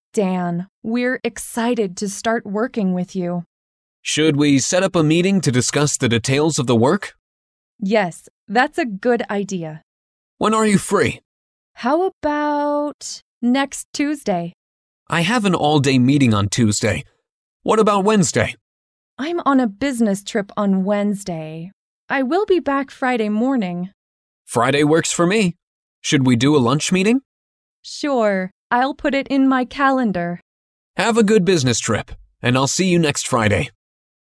Dan, we're excited to start working with you. Should we set up a meeting to discuss the details of the work? Yes, that's a good idea. When are you free? How about next Tuesday? I have an all-day meeting on Tuesday. What about Wednesday? I'm on a business trip on Wednesday. I will be back Friday morning. Friday works for me. Should we do a lunch meeting? Sure, I'll put it in my calendar. Have a good business trip, and I'll see you next Friday.